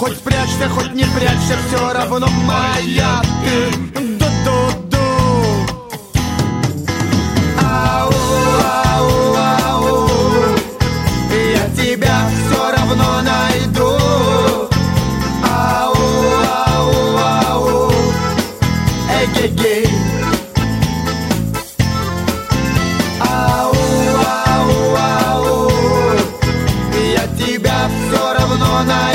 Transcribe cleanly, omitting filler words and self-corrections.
Хоть прячься, хоть не прячься, все равно моя ты. Ду-ду-ду. Ау, ау, ау. Я тебя все равно найду. Ау, ау, ау. Эгегей. Ау, ау, ау. Я тебя все равно найду.